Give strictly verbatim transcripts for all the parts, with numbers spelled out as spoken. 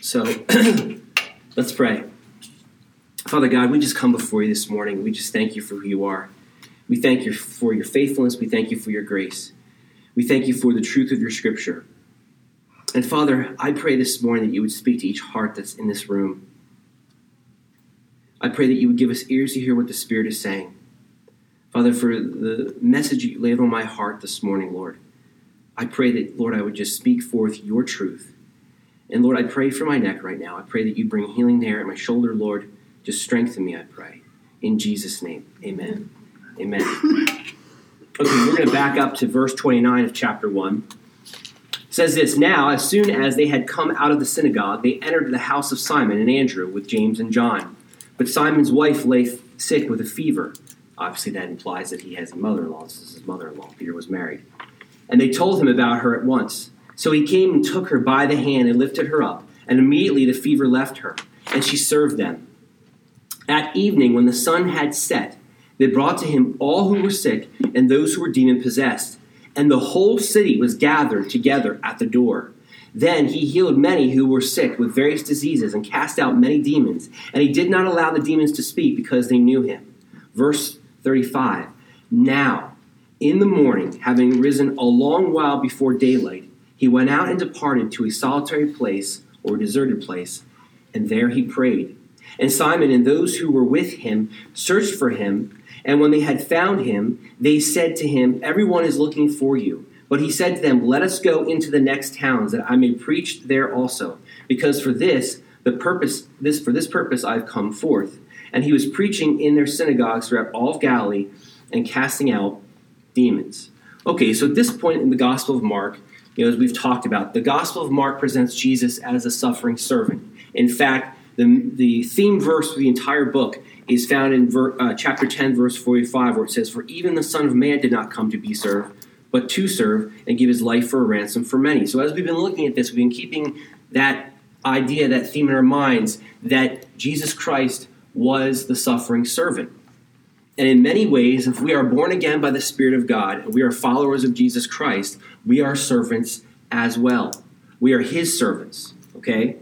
So let's pray. Father God, we just come before you this morning. We just thank you for who you are. We thank you for your faithfulness. We thank you for your grace. We thank you for the truth of your scripture. And Father, I pray this morning that you would speak to each heart that's in this room. I pray that you would give us ears to hear what the Spirit is saying. Father, for the message you laid on my heart this morning, Lord, I pray that, Lord, I would just speak forth your truth. And Lord, I pray for my neck right now. I pray that you bring healing there at my shoulder, Lord. Just strengthen me, I pray. In Jesus' name, amen. Amen. Okay, we're going to back up to verse twenty-nine of chapter one. It says this, "Now, as soon as they had come out of the synagogue, they entered the house of Simon and Andrew with James and John. But Simon's wife lay sick with a fever." Obviously, that implies that he has a mother-in-law. This is his mother-in-law. Peter was married. "And they told him about her at once. So he came and took her by the hand and lifted her up. And immediately the fever left her, and she served them. At evening, when the sun had set, they brought to him all who were sick and those who were demon-possessed. And the whole city was gathered together at the door. Then he healed many who were sick with various diseases and cast out many demons. And he did not allow the demons to speak because they knew him." Verse thirty-five, "Now, in the morning, having risen a long while before daylight, he went out and departed to a solitary place or deserted place, and there he prayed. And Simon and those who were with him searched for him, and when they had found him, they said to him, 'Everyone is looking for you.' But he said to them, 'Let us go into the next towns, that I may preach there also, because for this the purpose this for this purpose I have come forth.' And he was preaching in their synagogues throughout all of Galilee and casting out demons." Okay, so at this point in the Gospel of Mark, you know, as we've talked about, the Gospel of Mark presents Jesus as a suffering servant. In fact, the, the theme verse for the entire book is found in ver, uh, chapter ten, verse forty-five, where it says, "For even the Son of Man did not come to be served, but to serve and give his life for a ransom for many." So as we've been looking at this, we've been keeping that idea, that theme in our minds, that Jesus Christ was the suffering servant. And in many ways, if we are born again by the Spirit of God and we are followers of Jesus Christ, we are servants as well. We are his servants, okay?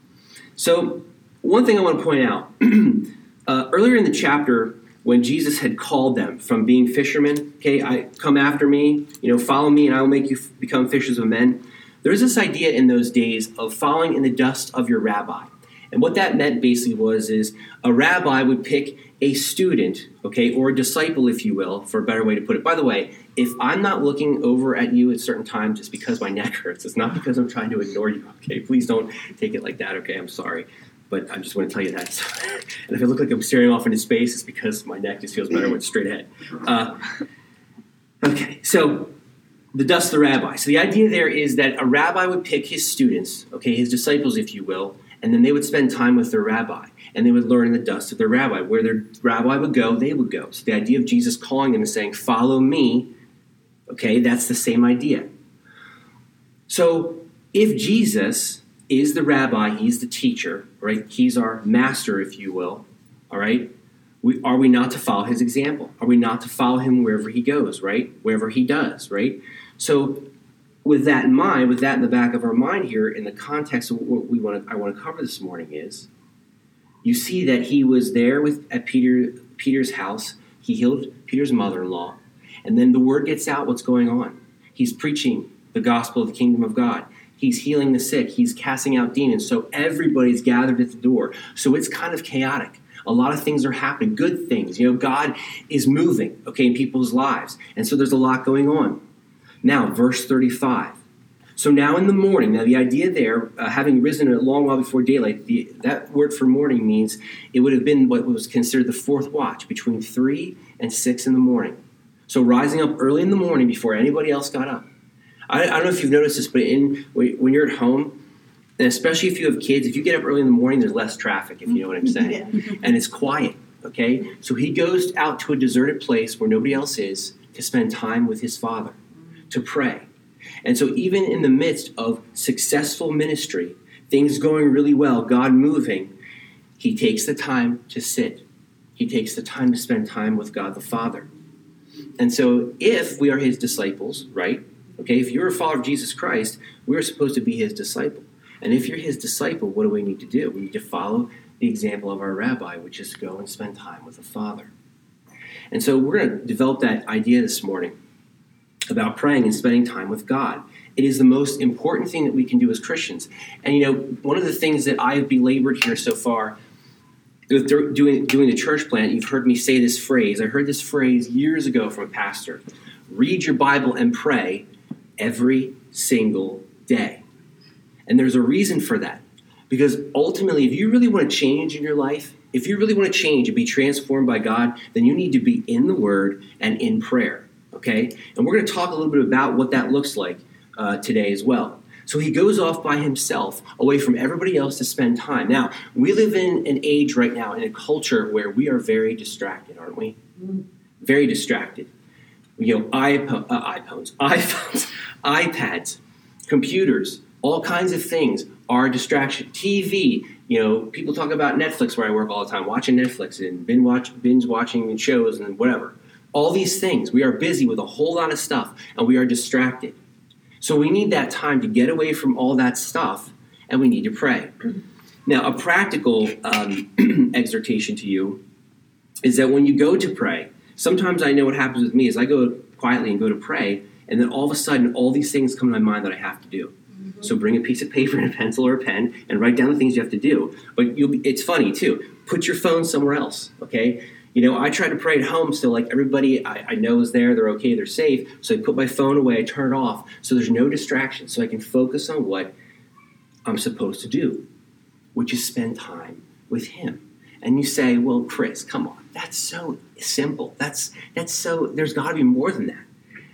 So one thing I want to point out, uh, earlier in the chapter, when Jesus had called them from being fishermen, okay, I come after me, you know, follow me and I will make you f- become fishers of men. There's this idea in those days of following in the dust of your rabbi. And what that meant basically was is a rabbi would pick a student, okay, or a disciple, if you will, for a better way to put it. By the way, if I'm not looking over at you at certain times, it's because my neck hurts. It's not because I'm trying to ignore you, okay? Please don't take it like that, okay? I'm sorry. But I just want to tell you that. And if I look like I'm staring off into space, it's because my neck just feels better when it's straight ahead. Uh, okay, so the dust of the rabbi. So the idea there is that a rabbi would pick his students, okay, his disciples, if you will, and then they would spend time with their rabbi, and they would learn in the dust of their rabbi. Where their rabbi would go, they would go. So the idea of Jesus calling them and saying, "Follow me," okay, that's the same idea. So if Jesus is the rabbi, he's the teacher, right? He's our master, if you will, all right? We, are we not to follow his example? Are we not to follow him wherever he goes, right? Wherever he does, right? So with that in mind, with that in the back of our mind here, in the context of what we want to, I want to cover this morning is, you see that he was there with at Peter Peter's house. He healed Peter's mother-in-law, and then the word gets out what's going on. He's preaching the gospel of the kingdom of God. He's healing the sick. He's casting out demons. So everybody's gathered at the door. So it's kind of chaotic. A lot of things are happening, good things. You know, God is moving, okay, in people's lives. And so there's a lot going on. Now, verse thirty-five. So now in the morning, now the idea there, uh, having risen a long while before daylight, the, that word for morning means it would have been what was considered the fourth watch, between three and six in the morning. So rising up early in the morning before anybody else got up. I, I don't know if you've noticed this, but in when you're at home, and especially if you have kids, if you get up early in the morning, there's less traffic, if you know what I'm saying. Yeah. And it's quiet, okay? So he goes out to a deserted place where nobody else is to spend time with his Father, to pray. And so even in the midst of successful ministry, things going really well, God moving, he takes the time to sit. He takes the time to spend time with God the Father. And so if we are his disciples, right? Okay, if you're a follower of Jesus Christ, we're supposed to be his disciple. And if you're his disciple, what do we need to do? We need to follow the example of our rabbi, which is to go and spend time with the Father. And so we're going to develop that idea this morning about praying and spending time with God. It is the most important thing that we can do as Christians. And, you know, one of the things that I've belabored here so far with doing, doing the church plant, you've heard me say this phrase. I heard this phrase years ago from a pastor. Read your Bible and pray every single day. And there's a reason for that. Because ultimately, if you really want to change in your life, if you really want to change and be transformed by God, then you need to be in the Word and in prayer, okay? And we're going to talk a little bit about what that looks like uh, today as well. So he goes off by himself, away from everybody else to spend time. Now, we live in an age right now, in a culture where we are very distracted, aren't we? Mm. Very distracted. You know, iPo- uh, iPhones, iPhones, iPads, computers, all kinds of things are distraction. T V, you know, people talk about Netflix where I work all the time, watching Netflix and binge, watch, binge watching shows and whatever. All these things. We are busy with a whole lot of stuff, and we are distracted. So we need that time to get away from all that stuff, and we need to pray. Now, a practical um, exhortation to you is that when you go to pray, sometimes I know what happens with me is I go quietly and go to pray, and then all of a sudden, all these things come to my mind that I have to do. Mm-hmm. So bring a piece of paper and a pencil or a pen and write down the things you have to do. But you'll be, it's funny, too. Put your phone somewhere else, okay? You know, I try to pray at home so like everybody I, I know is there, they're okay, they're safe. So I put my phone away, I turn it off, so there's no distraction, so I can focus on what I'm supposed to do, which is spend time with him. And you say, well, Chris, come on, that's so simple. That's that's so, there's got to be more than that.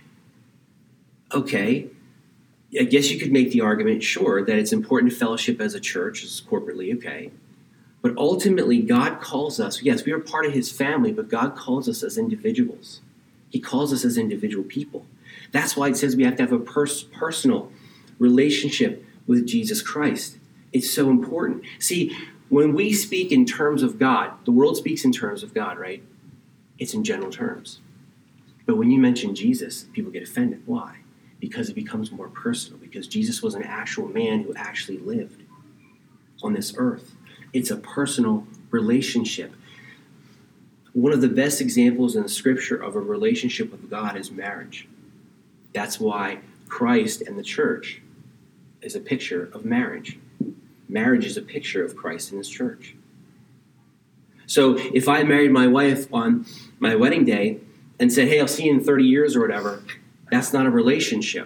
Okay, I guess you could make the argument, sure, that it's important to fellowship as a church, as corporately, okay. But ultimately, God calls us, yes, we are part of his family, but God calls us as individuals. He calls us as individual people. That's why it says we have to have a pers- personal relationship with Jesus Christ. It's so important. See, when we speak in terms of God, the world speaks in terms of God, right? It's in general terms. But when you mention Jesus, people get offended. Why? Because it becomes more personal, because Jesus was an actual man who actually lived on this earth. It's a personal relationship. One of the best examples in the scripture of a relationship with God is marriage. That's why Christ and the church is a picture of marriage. Marriage is a picture of Christ and his church. So if I married my wife on my wedding day and said, hey, I'll see you in thirty years or whatever, that's not a relationship.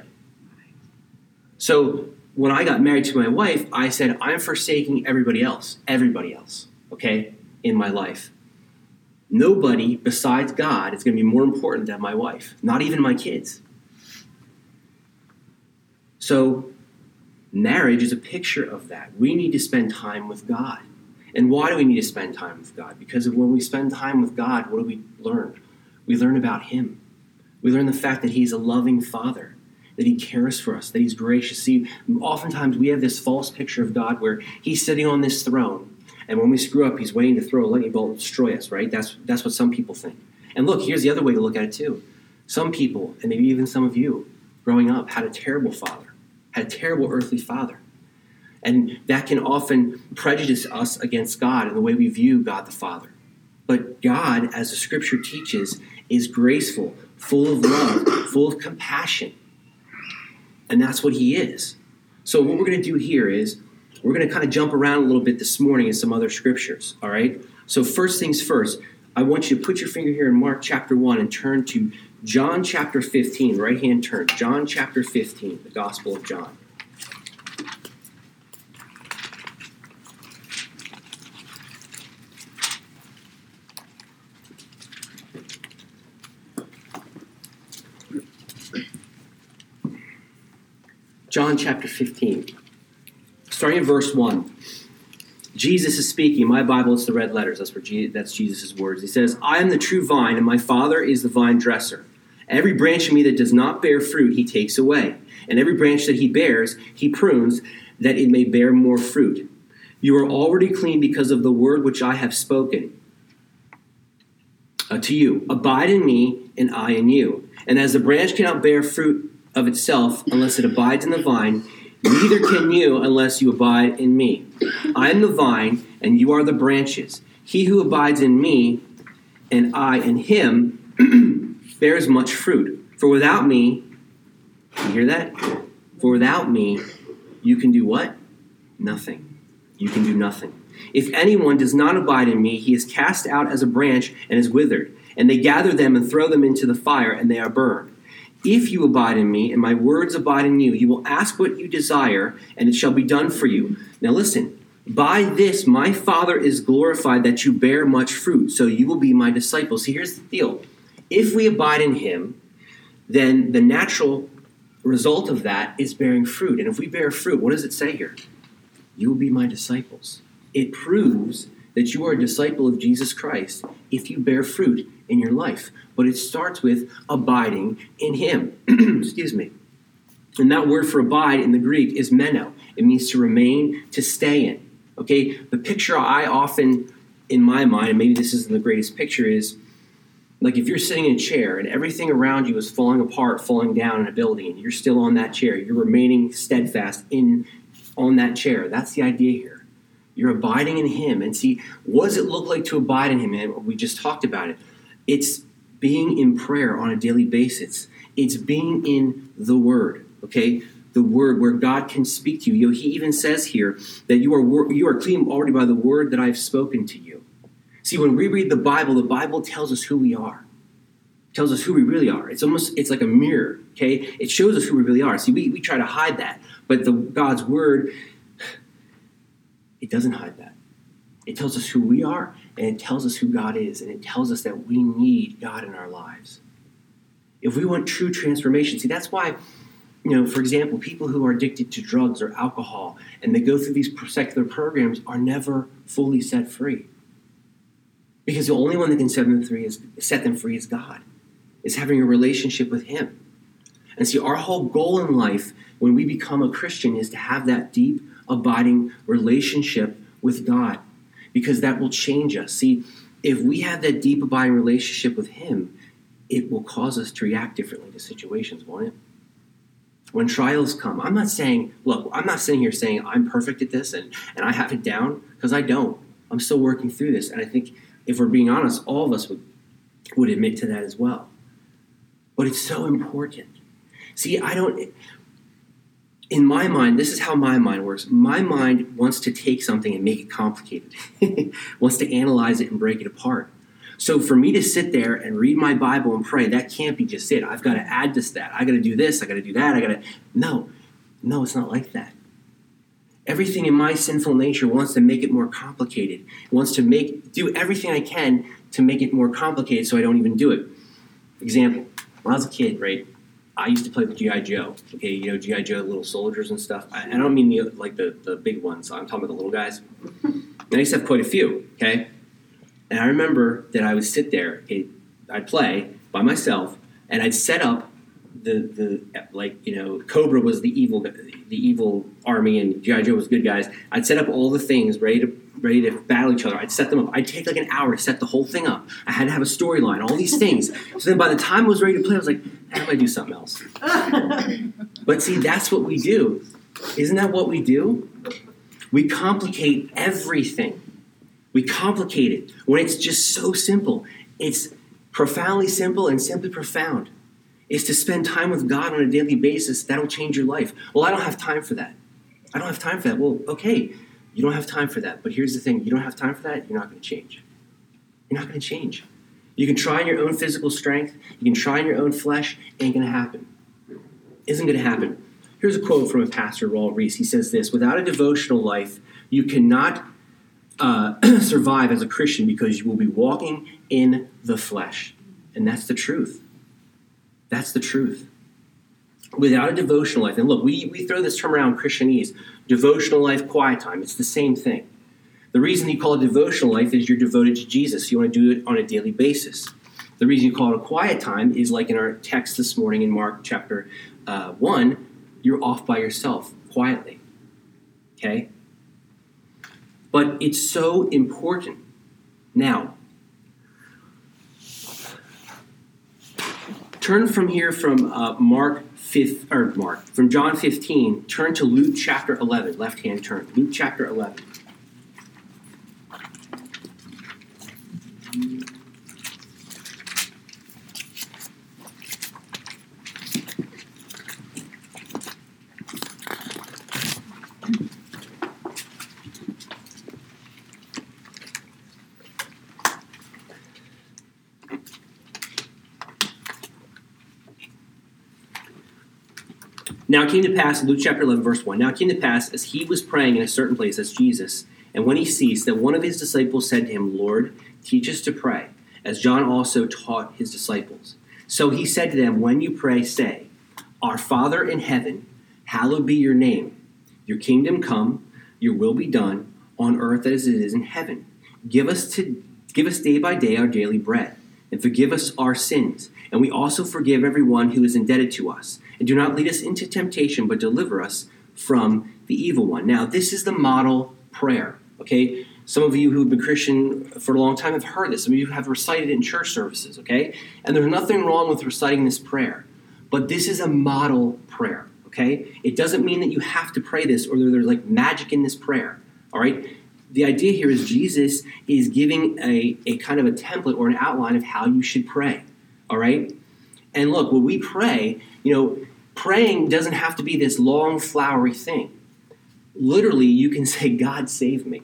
So when I got married to my wife, I said, I'm forsaking everybody else, everybody else, okay, in my life. Nobody besides God is going to be more important than my wife, not even my kids. So marriage is a picture of that. We need to spend time with God. And why do we need to spend time with God? Because when we spend time with God, what do we learn? We learn about him. We learn the fact that he's a loving father, that he cares for us, that he's gracious. See, oftentimes we have this false picture of God where he's sitting on this throne, and when we screw up, he's waiting to throw a lightning bolt and destroy us, right? That's that's what some people think. And look, here's the other way to look at it too. Some people, and maybe even some of you, growing up, had a terrible father, had a terrible earthly father. And that can often prejudice us against God and the way we view God the Father. But God, as the scripture teaches, is graceful, full of love, full of compassion. And that's what he is. So what we're going to do here is we're going to kind of jump around a little bit this morning in some other scriptures, all right? So first things first, I want you to put your finger here in Mark chapter one and turn to John chapter fifteen, right-hand turn. John chapter fifteen, the Gospel of John. John chapter fifteen, starting in verse one. Jesus is speaking. My Bible, it's the red letters. That's where Je- that's Jesus' words. He says, I am the true vine, and my Father is the vine dresser. Every branch in me that does not bear fruit, he takes away. And every branch that he bears, he prunes, that it may bear more fruit. You are already clean because of the word which I have spoken uh, to you. Abide in me, and I in you. And as the branch cannot bear fruit of itself unless it abides in the vine, Neither can you unless you abide in me. I am the vine, and you are the branches. He who abides in me, and I in him, bears much fruit. For without me, you hear that? For without me, you can do what? Nothing. You can do nothing. If anyone does not abide in me, he is cast out as a branch and is withered. And they gather them and throw them into the fire, and they are burned. If you abide in me, and my words abide in you, you will ask what you desire, and it shall be done for you. Now listen, by this my Father is glorified, that you bear much fruit, so you will be my disciples. See, here's the deal. If we abide in him, then the natural result of that is bearing fruit. And if we bear fruit, what does it say here? You will be my disciples. It proves that you are a disciple of Jesus Christ if you bear fruit in your life. But it starts with abiding in him. Excuse me. And that word for abide in the Greek is meno. It means to remain, to stay in. Okay, the picture I often, in my mind, and maybe this isn't the greatest picture, is like if you're sitting in a chair and everything around you is falling apart, falling down in a building, and you're still on that chair, you're remaining steadfast in on that chair. That's the idea here. You're abiding in him. And see, what does it look like to abide in him? And we just talked about it. It's being in prayer on a daily basis. It's being in the Word, okay? The Word where God can speak to you. You know, he even says here that you are you are clean already by the word that I've spoken to you. See, when we read the Bible, the Bible tells us who we are. It tells us who we really are. It's almost, it's like a mirror, okay? It shows us who we really are. See, we, we try to hide that. But the God's Word, it doesn't hide that. It tells us who we are, and it tells us who God is, and it tells us that we need God in our lives. If we want true transformation, see, that's why, you know, for example, people who are addicted to drugs or alcohol, and they go through these secular programs are never fully set free. Because the only one that can set them free is, set them free is God, is having a relationship with him. And see, our whole goal in life when we become a Christian is to have that deep, abiding relationship with God, because that will change us. See, if we have that deep, abiding relationship with him, it will cause us to react differently to situations, won't it? When trials come, I'm not saying, look, I'm not sitting here saying I'm perfect at this and, and I have it down, because I don't. I'm still working through this. And I think if we're being honest, all of us would, would admit to that as well. But it's so important. See, I don't... In my mind, this is how my mind works. My mind wants to take something and make it complicated. Wants to analyze it and break it apart. So for me to sit there and read my Bible and pray, that can't be just it. I've got to add this, that. I got to do this. I got to do that. I got to... No. No, it's not like that. Everything in my sinful nature wants to make it more complicated. It wants to make do everything I can to make it more complicated so I don't even do it. Example, when I was a kid, right? I used to play with G I. Joe, okay, you know, G I. Joe, little soldiers and stuff. I, I don't mean the like the, the big ones. I'm talking about the little guys. And I used to have quite a few, okay? And I remember that I would sit there, okay, I'd play by myself, and I'd set up the, the like, you know, Cobra was the evil the evil army, and G I. Joe was good guys. I'd set up all the things ready to ready to battle each other. I'd set them up. I'd take like an hour to set the whole thing up. I had to have a storyline, all these things. So then by the time I was ready to play, I was like, how do I do something else? But see, that's what we do. Isn't that what we do? We complicate everything. We complicate it when it's just so simple. It's profoundly simple and simply profound. It's to spend time with God on a daily basis. That'll change your life. Well, I don't have time for that. I don't have time for that. Well, okay. You don't have time for that. But here's the thing. You don't have time for that, you're not going to change. You're not going to change. You can try in your own physical strength. You can try in your own flesh. Ain't going to happen. Isn't going to happen. Here's a quote from a pastor, Raul Reese. He says this: without a devotional life, you cannot uh, survive as a Christian because you will be walking in the flesh. And that's the truth. That's the truth. Without a devotional life, and look, we, we throw this term around Christianese, devotional life, quiet time. It's the same thing. The reason you call it devotional life is you're devoted to Jesus. You want to do it on a daily basis. The reason you call it a quiet time is like in our text this morning in Mark chapter uh, one, you're off by yourself, quietly. Okay? But it's so important. Now, turn from here from uh, Mark fifth or Mark from John fifteen. Turn to Luke chapter eleven. Left hand turn. Luke chapter eleven. Now it came to pass, Luke chapter eleven, verse one, now it came to pass, as he was praying in a certain place, that's Jesus, and when he ceased, that one of his disciples said to him, Lord, teach us to pray, as John also taught his disciples. So he said to them, when you pray, say, Our Father in heaven, hallowed be your name. Your kingdom come, your will be done, on earth as it is in heaven. Give us to give us day by day our daily bread, and forgive us our sins, and we also forgive everyone who is indebted to us. And do not lead us into temptation, but deliver us from the evil one. Now, this is the model prayer, okay? Some of you who have been Christian for a long time have heard this. Some of you have recited it in church services, okay? And there's nothing wrong with reciting this prayer. But this is a model prayer, okay? It doesn't mean that you have to pray this or there's like magic in this prayer, all right? The idea here is Jesus is giving a, a kind of a template or an outline of how you should pray, all right? And look, when we pray, you know, praying doesn't have to be this long, flowery thing. Literally, you can say, God, save me.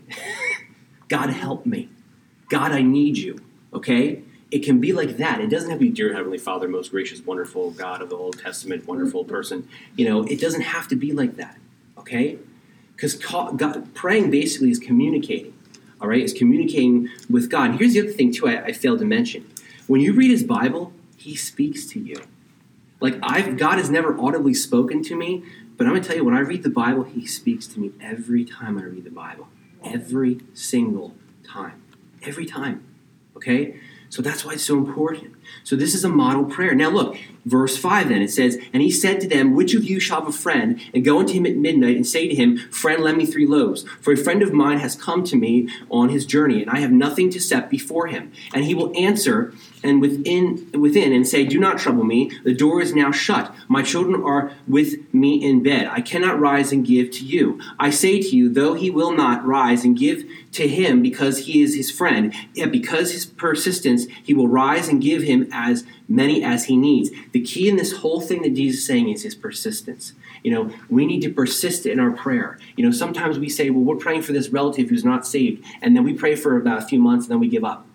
God, help me. God, I need you, okay? It can be like that. It doesn't have to be, dear Heavenly Father, most gracious, wonderful God of the Old Testament, wonderful person. You know, it doesn't have to be like that, okay? Because praying basically is communicating, all right? It's communicating with God. And here's the other thing, too, I, I failed to mention. When you read his Bible, he speaks to you. Like, I've, God has never audibly spoken to me, but I'm going to tell you, when I read the Bible, he speaks to me every time I read the Bible. Every single time. Every time. Okay? So that's why it's so important. So this is a model prayer. Now look, verse five then, it says, And he said to them, Which of you shall have a friend, and go unto him at midnight, and say to him, Friend, lend me three loaves. For a friend of mine has come to me on his journey, and I have nothing to set before him. And he will answer and within within and say, Do not trouble me, the door is now shut. My children are with me in bed. I cannot rise and give to you. I say to you, though he will not rise and give to him because he is his friend, yet because his persistence, he will rise and give him as many as he needs. The key in this whole thing that Jesus is saying is his persistence. You know, we need to persist in our prayer. You know, sometimes we say, well, we're praying for this relative who's not saved, and then we pray for about a few months, and then we give up.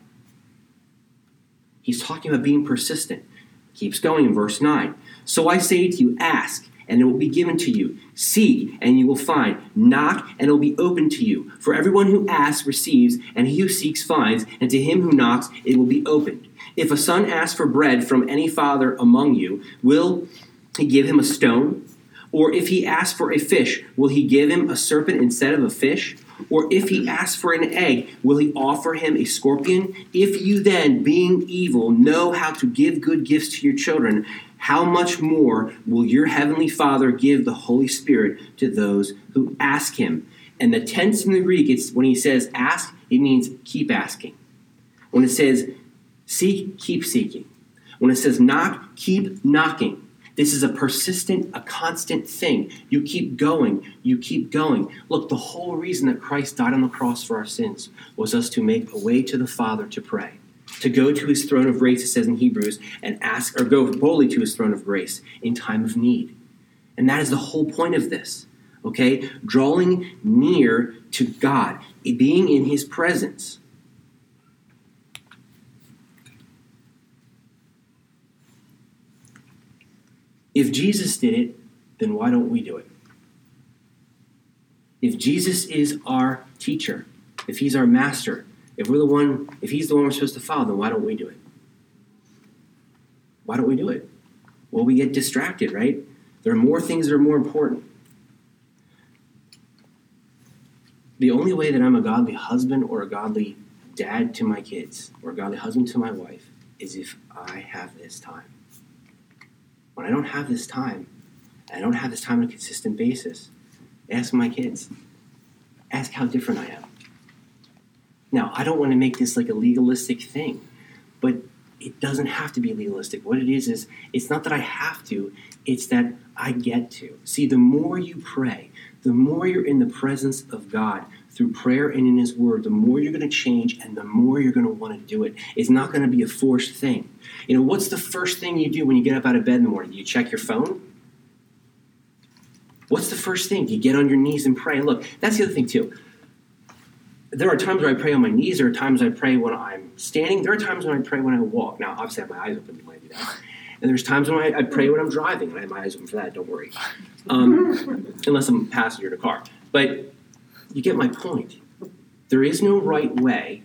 He's talking about being persistent. Keeps going in verse nine. So I say to you, ask, and it will be given to you. Seek, and you will find. Knock, and it will be opened to you. For everyone who asks receives, and he who seeks finds, and to him who knocks it will be opened. If a son asks for bread from any father among you, will he give him a stone? Or if he asks for a fish, will he give him a serpent instead of a fish? Or if he asks for an egg, will he offer him a scorpion? If you then, being evil, know how to give good gifts to your children, how much more will your heavenly Father give the Holy Spirit to those who ask him? And the tense in the Greek, it's when he says ask, it means keep asking. When it says seek, keep seeking. When it says knock, keep knocking. This is a persistent, a constant thing. You keep going. You keep going. Look, the whole reason that Christ died on the cross for our sins was us to make a way to the Father to pray, to go to his throne of grace, it says in Hebrews, and ask, or go boldly to his throne of grace in time of need. And that is the whole point of this, okay? Drawing near to God, being in his presence. If Jesus did it, then why don't we do it? If Jesus is our teacher, if he's our master, if we're the one, if he's the one we're supposed to follow, then why don't we do it? Why don't we do it? Well, we get distracted, right? There are more things that are more important. The only way that I'm a godly husband or a godly dad to my kids or a godly husband to my wife is if I have this time. When I don't have this time, and I don't have this time on a consistent basis, ask my kids. Ask how different I am. Now, I don't want to make this like a legalistic thing, but it doesn't have to be legalistic. What it is, is it's not that I have to, it's that I get to. See, the more you pray, the more you're in the presence of God through prayer and in his word, the more you're going to change and the more you're going to want to do it. It's not going to be a forced thing. You know, what's the first thing you do when you get up out of bed in the morning? Do you check your phone? What's the first thing? Do you get on your knees and pray? And look, that's the other thing too. There are times where I pray on my knees. There are times I pray when I'm standing. There are times when I pray when I walk. Now, obviously, I have my eyes open when I do that. And there's times when I, I pray when I'm driving, and I have my eyes open for that. Don't worry. Um, unless I'm a passenger in a car. But you get my point. There is no right way.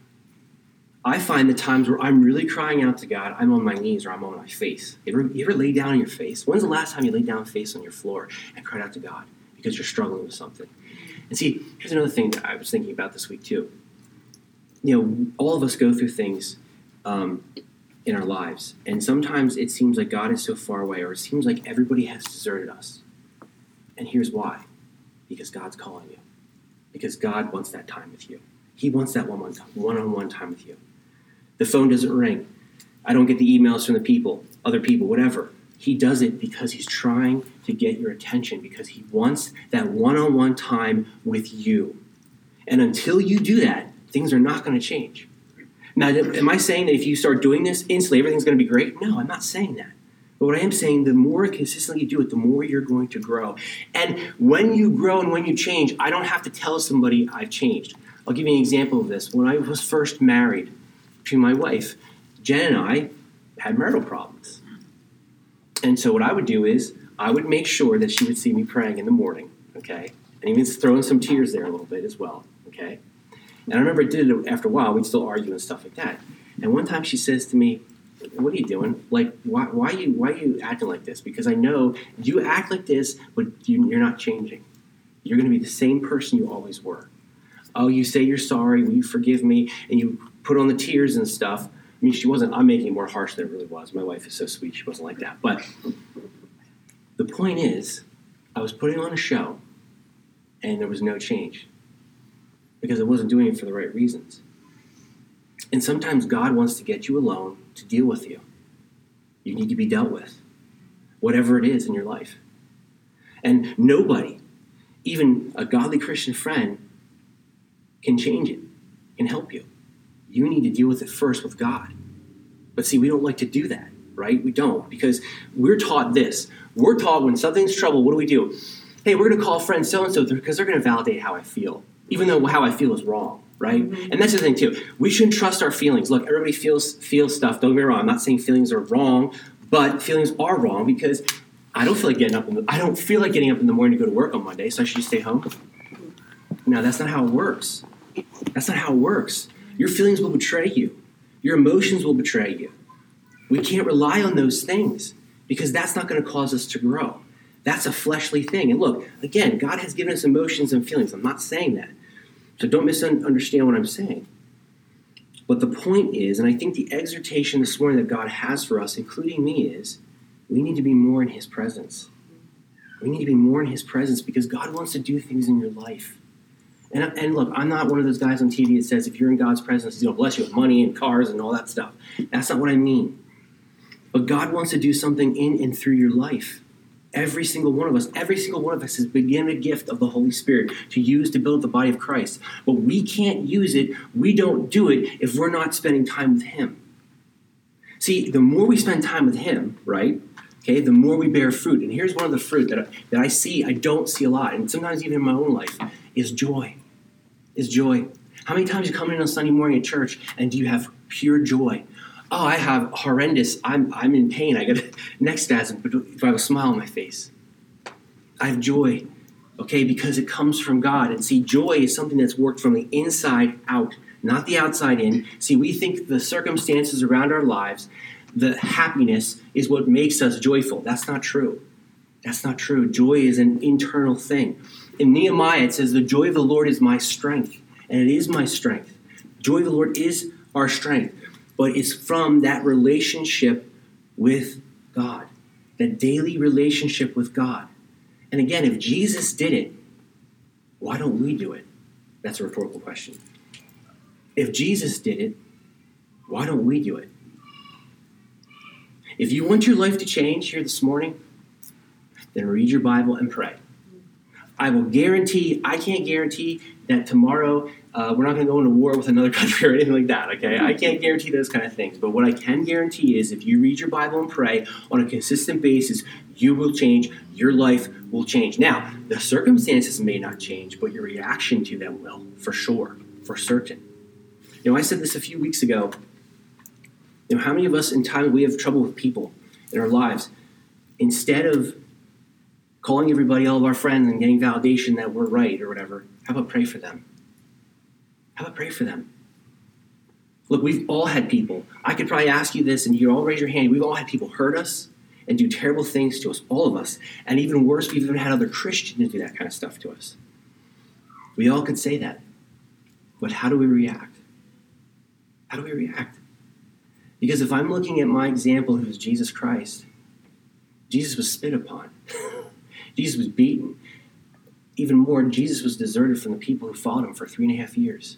I find the times where I'm really crying out to God, I'm on my knees or I'm on my face. You ever, you ever lay down on your face? When's the last time you laid down face on your floor and cried out to God because you're struggling with something? And see, here's another thing that I was thinking about this week too. You know, all of us go through things um, in our lives, and sometimes it seems like God is so far away, or it seems like everybody has deserted us. And here's why. Because God's calling you. Because God wants that time with you. He wants that one-on-one time with you. The phone doesn't ring. I don't get the emails from the people, other people, whatever. He does it because he's trying to get your attention, because he wants that one-on-one time with you. And until you do that, things are not going to change. Now, am I saying that if you start doing this, instantly everything's going to be great? No, I'm not saying that. But what I am saying, the more consistently you do it, the more you're going to grow. And when you grow and when you change, I don't have to tell somebody I've changed. I'll give you an example of this. When I was first married to my wife, Jen and I had marital problems. And so what I would do is I would make sure that she would see me praying in the morning, okay? And even throwing some tears there a little bit as well, okay? And I remember I did it after a while. We'd still argue and stuff like that. And one time she says to me, what are you doing? Like, why, why, are you, why are you acting like this? Because I know you act like this, but you, you're not changing. You're going to be the same person you always were. Oh, you say you're sorry, will you forgive me? And you put on the tears and stuff. I mean, she wasn't, I'm making it more harsh than it really was. My wife is so sweet, she wasn't like that. But the point is, I was putting on a show, and there was no change. Because I wasn't doing it for the right reasons. And sometimes God wants to get you alone to deal with you. You need to be dealt with. Whatever it is in your life. And nobody, even a godly Christian friend, can change it, can help you. You need to deal with it first with God. But see, we don't like to do that, right? We don't, because we're taught this. We're taught when something's trouble, what do we do? Hey, we're going to call friend so-and-so because they're going to validate how I feel, even though how I feel is wrong, right? Mm-hmm. And that's the thing, too. We shouldn't trust our feelings. Look, everybody feels feels stuff. Don't get me wrong. I'm not saying feelings are wrong, but feelings are wrong because I don't feel like getting up in the, I don't feel like getting up in the morning to go to work on Monday, so I should just stay home. No, that's not how it works. That's not how it works. Your feelings will betray you. Your emotions will betray you. We can't rely on those things because that's not going to cause us to grow. That's a fleshly thing. And look, again, God has given us emotions and feelings. I'm not saying that. So don't misunderstand what I'm saying. But the point is, and I think the exhortation this morning that God has for us, including me, is we need to be more in his presence. We need to be more in his presence because God wants to do things in your life. And, and look, I'm not one of those guys on T V that says if you're in God's presence, he's going to bless you with money and cars and all that stuff. That's not what I mean. But God wants to do something in and through your life. Every single one of us, every single one of us has been given a gift of the Holy Spirit to use to build the body of Christ. But we can't use it, we don't do it if we're not spending time with him. See, the more we spend time with him, right, okay, the more we bear fruit. And here's one of the fruit that I, that I see, I don't see a lot, and sometimes even in my own life, is joy. Is joy. How many times you come in on Sunday morning at church and do you have pure joy? Oh, I have horrendous, I'm I'm in pain. I got neck spasm, but do I have a smile on my face? I have joy, okay, because it comes from God. And see, joy is something that's worked from the inside out, not the outside in. See, we think the circumstances around our lives, the happiness is what makes us joyful. That's not true. That's not true. Joy is an internal thing. In Nehemiah, it says, the joy of the Lord is my strength. And it is my strength. Joy of the Lord is our strength. But it's from that relationship with God. That daily relationship with God. And again, if Jesus did it, why don't we do it? That's a rhetorical question. If Jesus did it, why don't we do it? If you want your life to change here this morning, then read your Bible and pray. I will guarantee, I can't guarantee that tomorrow uh, we're not going to go into war with another country or anything like that, okay? I can't guarantee those kind of things. But what I can guarantee is if you read your Bible and pray on a consistent basis, you will change. Your life will change. Now, the circumstances may not change, but your reaction to them will, for sure, for certain. You know, I said this a few weeks ago. You know, how many of us in time we have trouble with people in our lives? Instead of calling everybody, all of our friends, and getting validation that we're right or whatever, how about pray for them? How about pray for them? Look, we've all had people. I could probably ask you this, and you all raise your hand. We've all had people hurt us and do terrible things to us, all of us. And even worse, we've even had other Christians do that kind of stuff to us. We all could say that. But how do we react? How do we react? Because if I'm looking at my example, who's Jesus Christ, Jesus was spit upon. Jesus was beaten. Even more, Jesus was deserted from the people who followed him for three and a half years.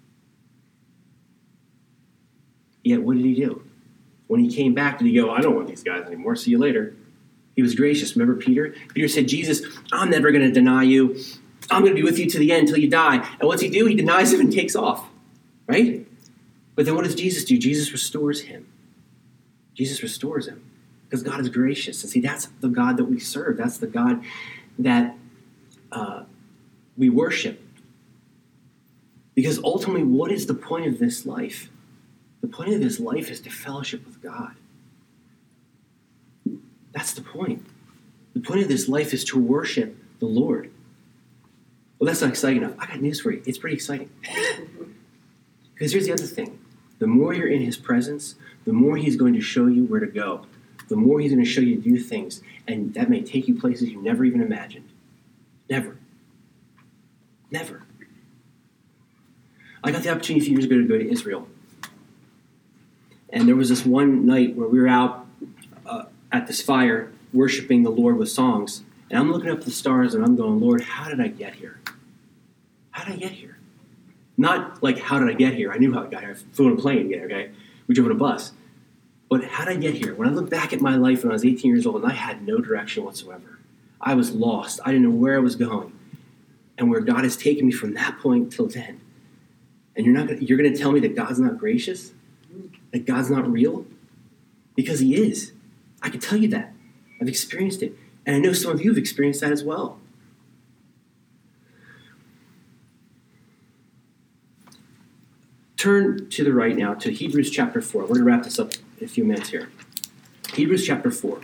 Yet, what did he do? When he came back, did he go, I don't want these guys anymore, see you later? He was gracious. Remember Peter? Peter said, Jesus, I'm never going to deny you. I'm going to be with you to the end, till you die. And what's he do? He denies him and takes off. Right? But then what does Jesus do? Jesus restores him. Jesus restores him. Because God is gracious. And see, that's the God that we serve. That's the God that uh, we worship. Because ultimately, what is the point of this life? The point of this life is to fellowship with God. That's the point. The point of this life is to worship the Lord. Well, that's not exciting enough. I got news for you. It's pretty exciting. Because here's the other thing. The more you're in his presence, the more he's going to show you where to go. The more he's going to show you to do things. And that may take you places you never even imagined. Never. Never. I got the opportunity a few years ago to go to Israel. And there was this one night where we were out uh, at this fire worshiping the Lord with songs. And I'm looking up at the stars and I'm going, Lord, how did I get here? How did I get here? Not like, how did I get here? I knew how I got here. I flew on a plane to get here, okay? We drove on a bus. But how did I get here? When I look back at my life when I was eighteen years old and I had no direction whatsoever. I was lost. I didn't know where I was going. And where God has taken me from that point till then. And you're not gonna, you're going to tell me that God's not gracious? That God's not real? Because he is. I can tell you that. I've experienced it. And I know some of you have experienced that as well. Turn to the right now to Hebrews chapter four. We're going to wrap this up in a few minutes here. Hebrews chapter four.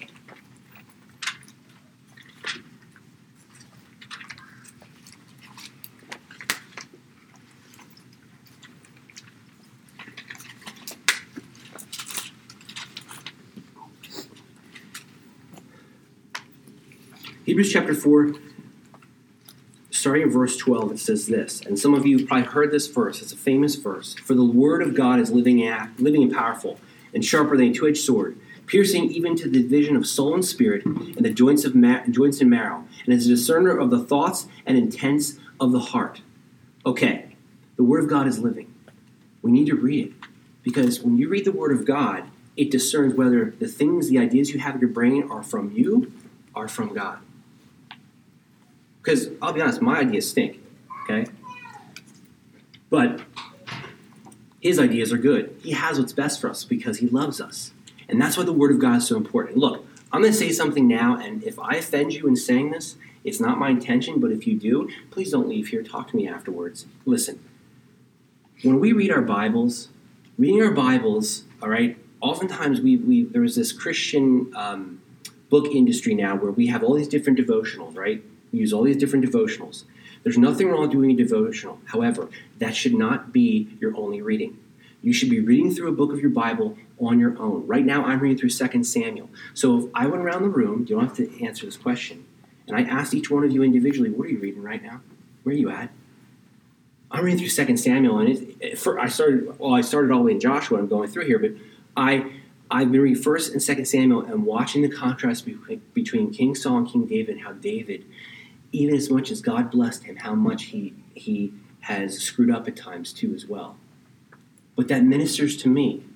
Hebrews chapter four, starting in verse twelve, it says this, and some of you probably heard this verse. It's a famous verse. For the word of God is living, act, living and powerful, and sharper than a two-edged sword, piercing even to the division of soul and spirit, and the joints of ma- joints and marrow, and is a discerner of the thoughts and intents of the heart. Okay, the word of God is living. We need to read it, because when you read the word of God, it discerns whether the things, the ideas you have in your brain are from you or from God. Because, I'll be honest, my ideas stink, okay? But his ideas are good. He has what's best for us because he loves us. And that's why the Word of God is so important. Look, I'm going to say something now, and if I offend you in saying this, it's not my intention, but if you do, please don't leave here. Talk to me afterwards. Listen, when we read our Bibles, reading our Bibles, all right, oftentimes we, we there is this Christian um, book industry now where we have all these different devotionals, right? We use all these different devotionals. There's nothing wrong with doing a devotional. However, that should not be your only reading. You should be reading through a book of your Bible on your own. Right now, I'm reading through Second Samuel. So if I went around the room, you don't have to answer this question, and I asked each one of you individually, what are you reading right now? Where are you at? I'm reading through Second Samuel, and it, it, for, I started. Well, I started all the way in Joshua. I'm going through here, but I I've been reading First and Second Samuel and watching the contrast between, between King Saul and King David, and how David, even as much as God blessed him, how much he he has screwed up at times too as well. But that ministers to me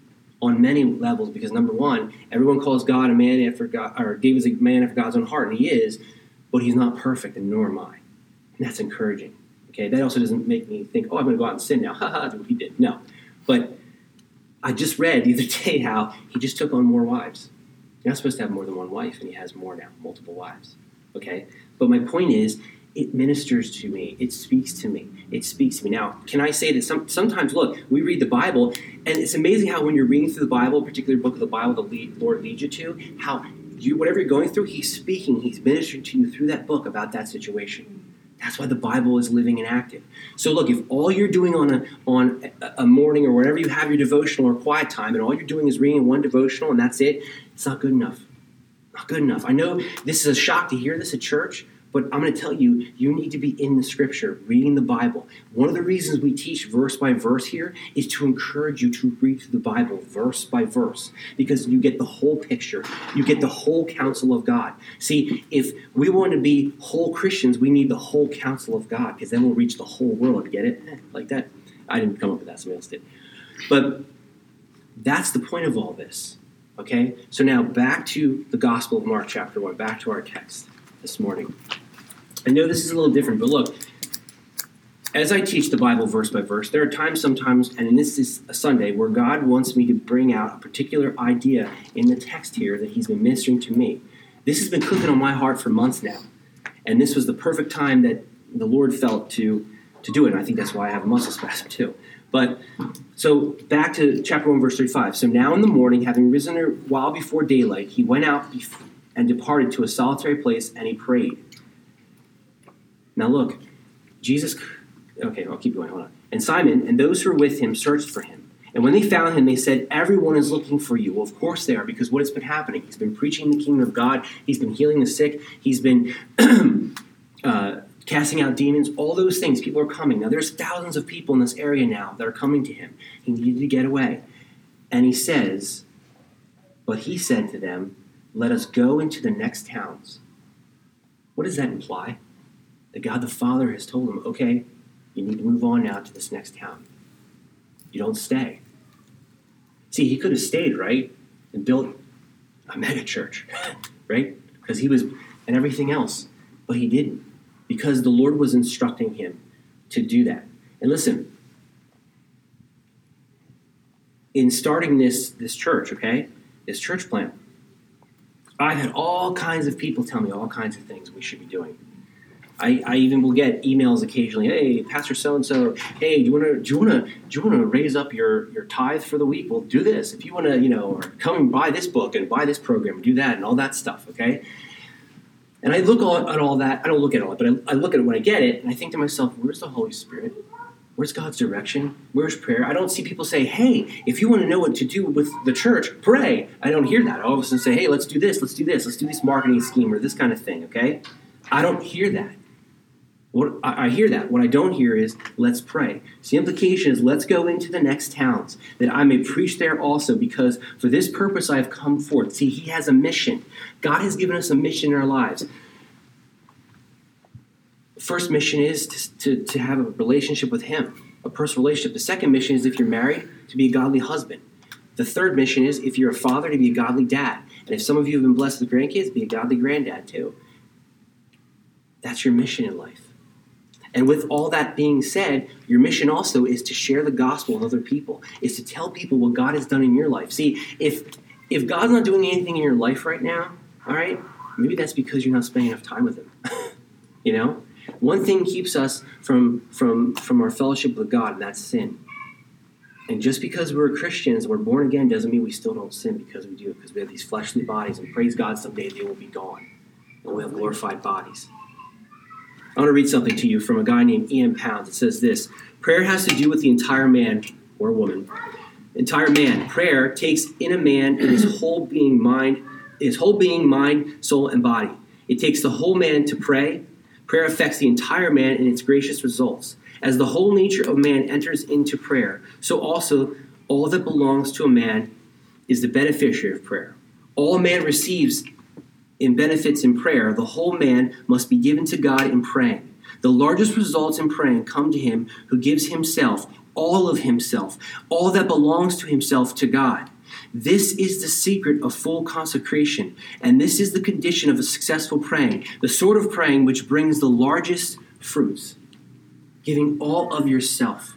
on many levels because, number one, everyone calls God a man after God, or David's a man after God's own heart, and he is, but he's not perfect, and nor am I. And that's encouraging. Okay, that also doesn't make me think, oh, I'm going to go out and sin now. Ha ha, that's what he did. No. But I just read the other day how he just took on more wives. You're not supposed to have more than one wife, and he has more now, multiple wives. Okay? But my point is, it ministers to me. It speaks to me. It speaks to me. Now, can I say that some, sometimes, look, we read the Bible, and it's amazing how when you're reading through the Bible, a particular book of the Bible the lead, Lord leads you to, how you, whatever you're going through, he's speaking, he's ministering to you through that book about that situation. That's why the Bible is living and active. So look, if all you're doing on a on a morning or whenever you have your devotional or quiet time, and all you're doing is reading one devotional and that's it, it's not good enough. Not good enough. I know this is a shock to hear this at church, but I'm going to tell you, you need to be in the Scripture, reading the Bible. One of the reasons we teach verse by verse here is to encourage you to read through the Bible verse by verse, because you get the whole picture. You get the whole counsel of God. See, if we want to be whole Christians, we need the whole counsel of God, because then we'll reach the whole world. Get it? Like that? I didn't come up with that. Somebody else did. But that's the point of all this. Okay? So now back to the Gospel of Mark chapter one, back to our text this morning. I know this is a little different, but look, as I teach the Bible verse by verse, there are times sometimes, and this is a Sunday, where God wants me to bring out a particular idea in the text here that he's been ministering to me. This has been cooking on my heart for months now, and this was the perfect time that the Lord felt to, to do it, and I think that's why I have a muscle spasm too. But, so back to chapter one, verse thirty-five. So now in the morning, having risen a while before daylight, he went out and departed to a solitary place, and he prayed. Now look, Jesus, okay, I'll keep going, hold on. And Simon and those who were with him searched for him. And when they found him, they said, everyone is looking for you. Well, of course they are, because what has been happening? He's been preaching the kingdom of God. He's been healing the sick. He's been uh, casting out demons, all those things. People are coming. Now there's thousands of people in this area now that are coming to him. He needed to get away. And he says, but he said to them, let us go into the next towns. What does that imply? That God the Father has told him, okay, you need to move on now to this next town. You don't stay. See, he could have stayed, right? And built a mega church, right? Because he was, and everything else. But he didn't. Because the Lord was instructing him to do that. And listen, in starting this, this church, okay, this church plant, I've had all kinds of people tell me all kinds of things we should be doing. I, I even will get emails occasionally. Hey, Pastor so-and-so, hey, do you want to do you want to do you want to raise up your, your tithe for the week? Well, do this. If you want to, you know, or come and buy this book and buy this program, do that and all that stuff, okay? And I look all, at all that. I don't look at all it, but I, I look at it when I get it, and I think to myself, where's the Holy Spirit? Where's God's direction? Where's prayer? I don't see people say, hey, if you want to know what to do with the church, pray. I don't hear that. I all of a sudden say, hey, let's do this, let's do this, let's do this marketing scheme or this kind of thing, okay? I don't hear that. What I hear that. What I don't hear is, let's pray. So the implication is, let's go into the next towns, that I may preach there also, because for this purpose I have come forth. See, he has a mission. God has given us a mission in our lives. The first mission is to, to, to have a relationship with him, a personal relationship. The second mission is, if you're married, to be a godly husband. The third mission is, if you're a father, to be a godly dad. And if some of you have been blessed with grandkids, be a godly granddad too. That's your mission in life. And with all that being said, your mission also is to share the gospel with other people, is to tell people what God has done in your life. See, if if God's not doing anything in your life right now, all right, maybe that's because you're not spending enough time with him. You know? One thing keeps us from, from, from our fellowship with God, and that's sin. And just because we're Christians, we're born again, doesn't mean we still don't sin, because we do, because we have these fleshly bodies, and praise God, someday they will be gone, and we'll have glorified bodies. I want to read something to you from a guy named Ian Pounds. It says this: prayer has to do with the entire man or woman. Entire man. Prayer takes in a man in his whole being, mind, his whole being, mind, soul, and body. It takes the whole man to pray. Prayer affects the entire man in its gracious results. As the whole nature of man enters into prayer, so also all that belongs to a man is the beneficiary of prayer. All man receives in benefits in prayer, the whole man must be given to God in praying. The largest results in praying come to him who gives himself, all of himself, all that belongs to himself to God. This is the secret of full consecration, and this is the condition of a successful praying, the sort of praying which brings the largest fruits, giving all of yourself.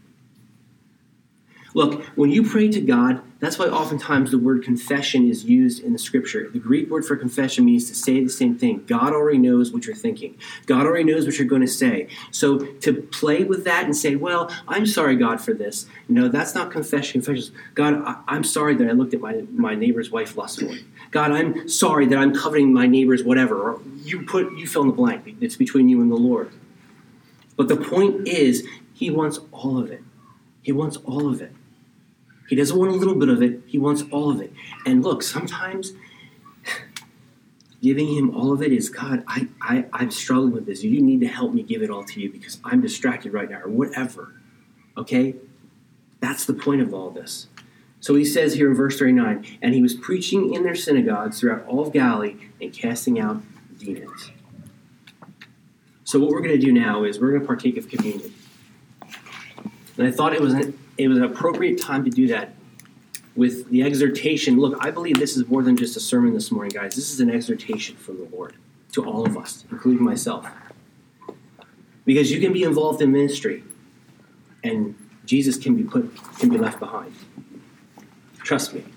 Look, when you pray to God, that's why oftentimes the word confession is used in the scripture. The Greek word for confession means to say the same thing. God already knows what you're thinking. God already knows what you're going to say. So to play with that and say, well, I'm sorry, God, for this. No, that's not confession. Confession is, God, I- I'm sorry that I looked at my, my neighbor's wife lustfully. God, I'm sorry that I'm coveting my neighbor's whatever. Or you put, you fill in the blank. It's between you and the Lord. But the point is, he wants all of it. He wants all of it. He doesn't want a little bit of it. He wants all of it. And look, sometimes giving him all of it is, God, I, I, I'm struggling with this. You need to help me give it all to you because I'm distracted right now or whatever. Okay? That's the point of all this. So he says here in verse thirty-nine, and he was preaching in their synagogues throughout all of Galilee and casting out demons. So what we're going to do now is we're going to partake of communion. And I thought it was an, it was an appropriate time to do that with the exhortation. Look, I believe this is more than just a sermon this morning, guys. This is an exhortation from the Lord to all of us, including myself. Because you can be involved in ministry, and Jesus can be put can be left behind. Trust me.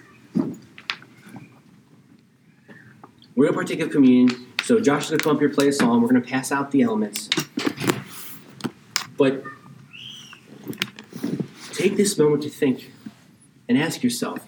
We're going to partake of communion. So Josh is going to come up here, play a song. We're going to pass out the elements. But take this moment to think and ask yourself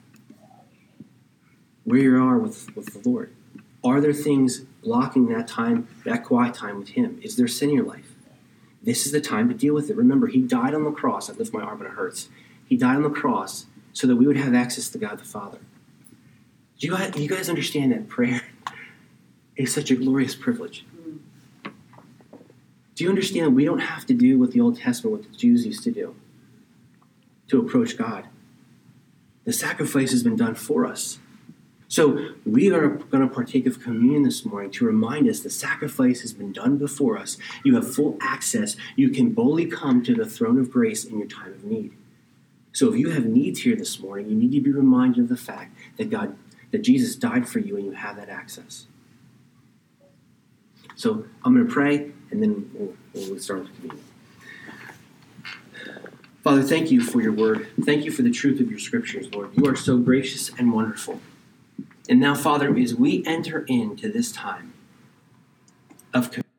where you are with, with the Lord. Are there things blocking that time, that quiet time with him? Is there sin in your life? This is the time to deal with it. Remember, he died on the cross. I lift my arm and it hurts. He died on the cross so that we would have access to God the Father. Do you guys, do you guys understand that prayer is such a glorious privilege? Do you understand we don't have to do what the Old Testament, what the Jews used to do to approach God? The sacrifice has been done for us. So we are going to partake of communion this morning to remind us the sacrifice has been done before us. You have full access. You can boldly come to the throne of grace in your time of need. So if you have needs here this morning, you need to be reminded of the fact that God, that Jesus died for you and you have that access. So I'm going to pray and then we'll, we'll start with communion. Father, thank you for your word. Thank you for the truth of your scriptures, Lord. You are so gracious and wonderful. And now, Father, as we enter into this time of communion,